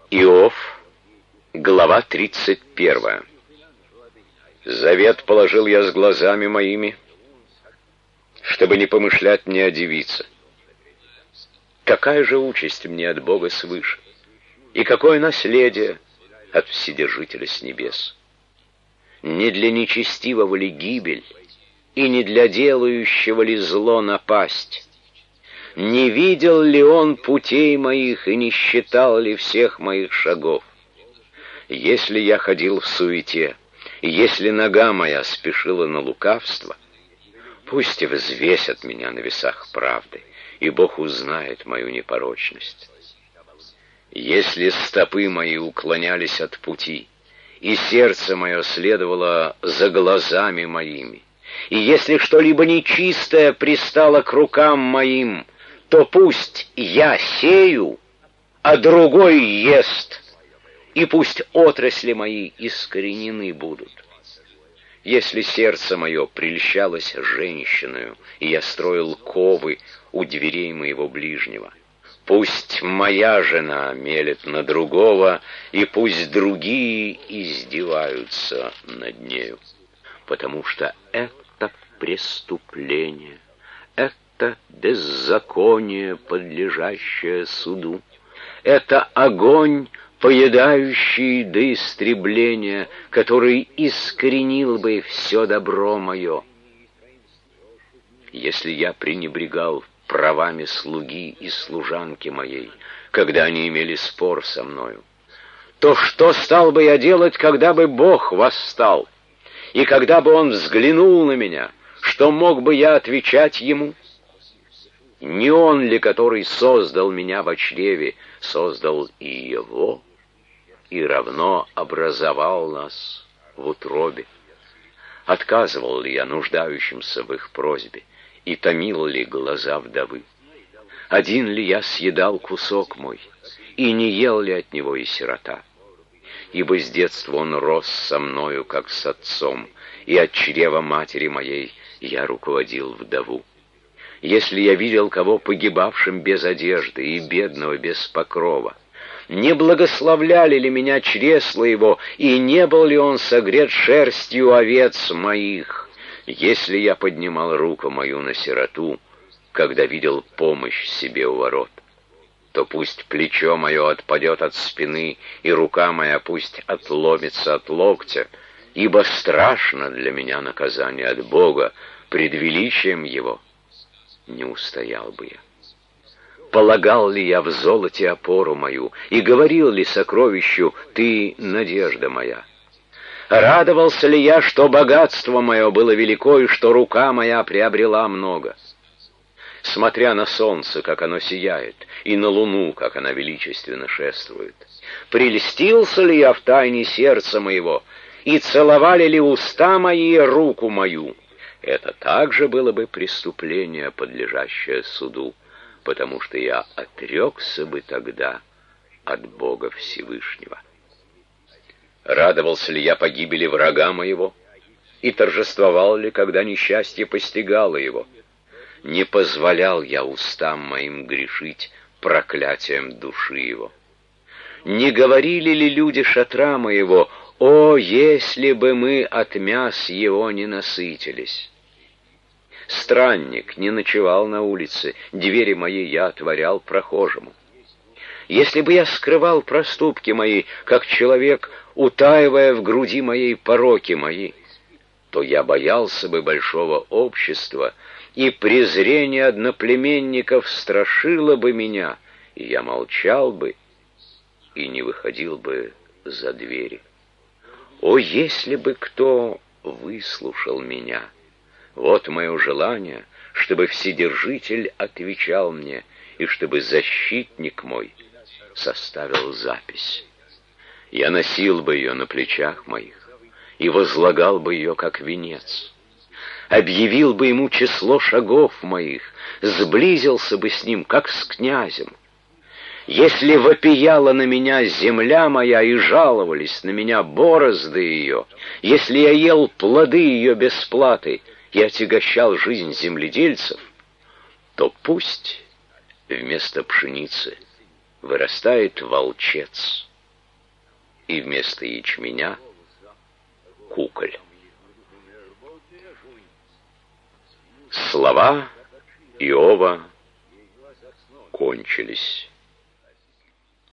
Иов, глава 31. Завет положил я с глазами моими, чтобы не помышлять мне о девице. Какая же участь мне от Бога свыше, и какое наследие от Вседержителя с небес? Не для нечестивого ли гибель, и не для делающего ли зло напасть? Не видел ли он путей моих и не считал ли всех моих шагов? Если я ходил в суете, и если нога моя спешила на лукавство, пусть взвесят меня на весах правды, и Бог узнает мою непорочность. Если стопы мои уклонялись от пути, и сердце мое следовало за глазами моими, и если что-либо нечистое пристало к рукам моим, то пусть я сею, а другой ест, и пусть отрасли мои искоренены будут. Если сердце мое прельщалось женщиною, и я строил ковы у дверей моего ближнего, пусть моя жена мелет на другого, и пусть другие издеваются над нею, потому что это преступление, это беззаконие, подлежащее суду, это огонь, поедающий до истребления, который искоренил бы все добро мое. Если я пренебрегал правами слуги и служанки моей, когда они имели спор со мною, то что стал бы я делать, когда бы Бог восстал, и когда бы Он взглянул на меня, что мог бы я отвечать Ему? Не Он ли, который создал меня во чреве, создал и его, и равно образовал нас в утробе? Отказывал ли я нуждающимся в их просьбе, и томил ли глаза вдовы? Один ли я съедал кусок мой, и не ел ли от него и сирота? Ибо с детства он рос со мною, как с отцом, и от чрева матери моей я руководил вдову. Если я видел кого погибавшим без одежды и бедного без покрова, не благословляли ли меня чресла его, и не был ли он согрет шерстью овец моих? Если я поднимал руку мою на сироту, когда видел помощь себе у ворот, то пусть плечо мое отпадет от спины, и рука моя пусть отломится от локтя, ибо страшно для меня наказание от Бога, пред величием Его не устоял бы я. Полагал ли я в золоте опору мою, и говорил ли сокровищу: «Ты надежда моя»? Радовался ли я, что богатство мое было велико, и что рука моя приобрела много? Смотря на солнце, как оно сияет, и на луну, как она величественно шествует, прельстился ли я в тайне сердца моего, и целовали ли уста мои руку мою? Это также было бы преступление, подлежащее суду, потому что я отрекся бы тогда от Бога Всевышнего. Радовался ли я погибели врага моего, и торжествовал ли, когда несчастье постигало его? Не позволял я устам моим грешить проклятием души его. Не говорили ли люди шатра моего: «О, если бы мы от мяс его не насытились!» Странник не ночевал на улице, двери мои я отворял прохожему. Если бы я скрывал проступки мои, как человек, утаивая в груди моей пороки мои, то я боялся бы большого общества, и презрение одноплеменников страшило бы меня, и я молчал бы и не выходил бы за двери. О, если бы кто выслушал меня! Вот мое желание, чтобы Вседержитель отвечал мне, и чтобы защитник мой составил запись. Я носил бы ее на плечах моих и возлагал бы ее как венец. Объявил бы ему число шагов моих, сблизился бы с ним, как с князем. Если вопияла на меня земля моя и жаловались на меня борозды ее, если я ел плоды ее без платы и отягощал жизнь земледельцев, то пусть вместо пшеницы вырастает волчец, и вместо ячменя куколь. Слова Иова кончились.